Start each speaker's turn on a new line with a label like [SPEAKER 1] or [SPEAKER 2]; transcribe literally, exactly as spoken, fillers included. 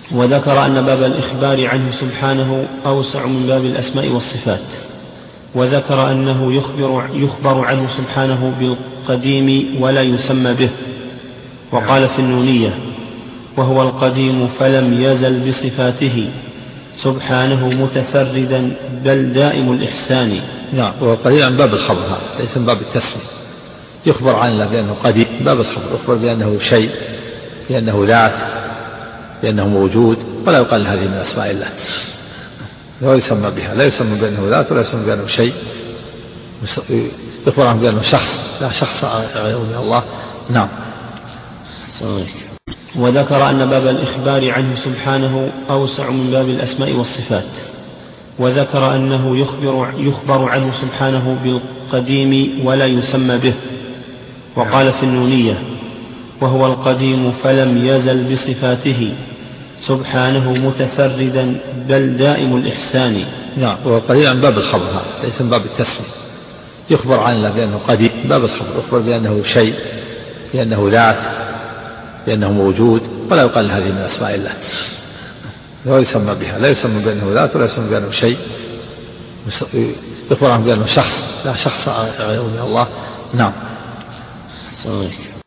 [SPEAKER 1] وذكر أن باب الإخبار عنه سبحانه أوسع من باب الأسماء والصفات. وذكر أنه يخبر, يخبر عنه سبحانه بالقديم ولا يسمى به. وقال في النونية: وهو القديم فلم يزل بصفاته سبحانه متفردا بل دائم الإحسان.
[SPEAKER 2] نعم. وهو القديم عن باب الخبر، ليس من باب التسمية. يخبر عن الله بأنه قديم، باب الخبر، يخبر بأنه شيء، بأنه ذات، بأنه موجود، ولا يقال هذه من أسماء الله، لا يسمى بها، لا يسمى بأنه ذات ولا يسمى بأنه شيء. يخبر عنه بأنه شخص، لا شخص غير من الله. نعم.
[SPEAKER 1] وذكر أن باب الإخبار عنه سبحانه أوسع من باب الأسماء والصفات. وذكر أنه يخبر, يخبر عنه سبحانه بالقديم ولا يسمى به. وقال في النونية: وهو القديم فلم يزل بصفاته سبحانه متفردا بل دائم الإحسان.
[SPEAKER 2] نعم. وهو القديم عن باب الخبر، ليس من باب التسمية. يخبر عن الله بأنه قديم، باب الخبر، يخبر بأنه شيء، بأنه ذات، بأنه موجود، ولا يقال هذه من أسماء الله، لا يسمى بها، لا يسمى بأنه ذات ولا يسمى بأنه شيء. يخبر عنه بأنه شخص، لا شخص غير من الله. نعم.